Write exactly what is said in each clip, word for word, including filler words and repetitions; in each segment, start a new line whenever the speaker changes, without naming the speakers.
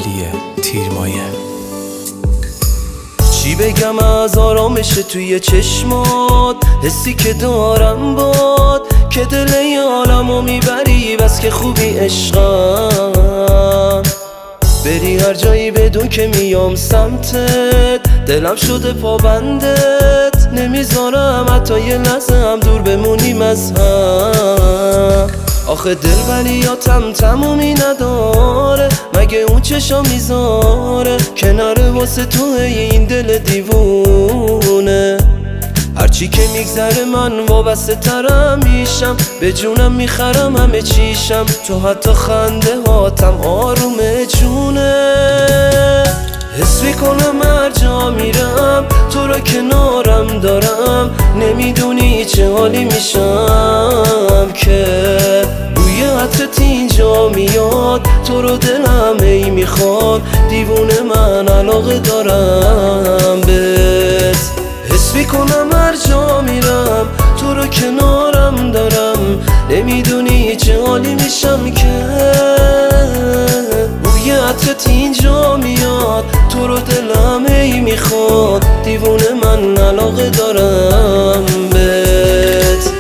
اولیه تیرمایه.
چی بگم از آرامش توی چشمات، حسی که دارم باد که دل عالمو میبری، بس که خوبی عشقم. بری هر جایی بدون که میام سمتت، دلم شده پابندت، نمیذارم حتی یه لحظه هم دور بمونیم از هم. آخه دلبریاتم تمومی نداره، مگه اون چشا میذاره کناره واسه تو این دل دیوونه. هرچی که میگذره من وابسته ترم میشم، به جونم میخرم همه چیشم، تو حتی خنده هاتم آروم جونه. حس میکنم هر جا میرم تو را کنارم دارم، نمیدونی چه حالی میشم که بوی عطرت اینجا میاد، تو رو دلم ای میخواد، دیوونه من علاقه دارم بهت. حس میکنم هر جا میرم تو رو کنارم دارم، نمیدونی چه حالی میشم که بوی عطرت اینجا میاد، تو رو دلم ای میخواد، دیوونه من علاقه دارم بهت.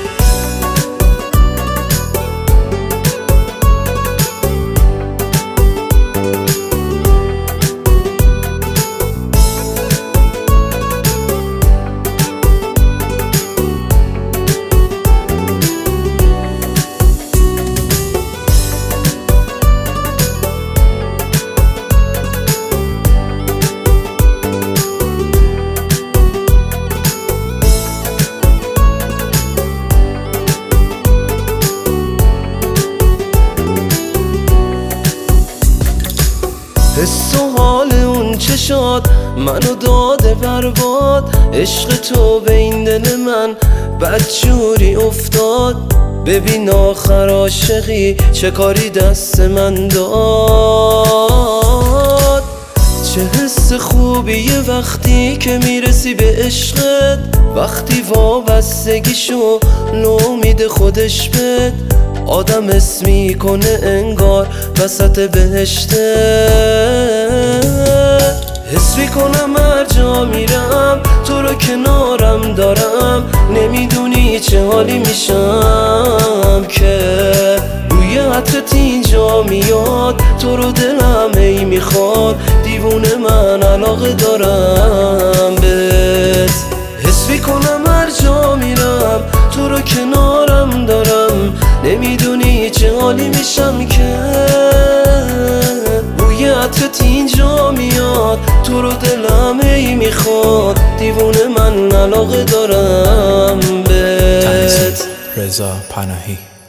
حس و حال اون چشات منو داده برباد، عشق تو به این دل من بدجوری افتاد. ببین آخر عاشقی چه کاری دست من داد. چه حس خوبیه وقتی که میرسی به عشقت، وقتی وابستگیشو نومید خودش بد، آدم حس میکنه انگار وسط بهشته. حس میکنم هر جا میرم تو رو کنارم دارم، نمیدونی چه حالی میشم که بوی عطرت اینجا میاد، تو رو دلم ای میخواد، دیوونه من علاقه دارم بهت. حس میکنم هر جا میرم تو رو کنارم دارم، نمیدونی چه حالی میشم که بوی عطرت اینجا میاد، تو رو دلم ای میخواد، دیوونه من علاقه دارم بهت.
رضا پناهی.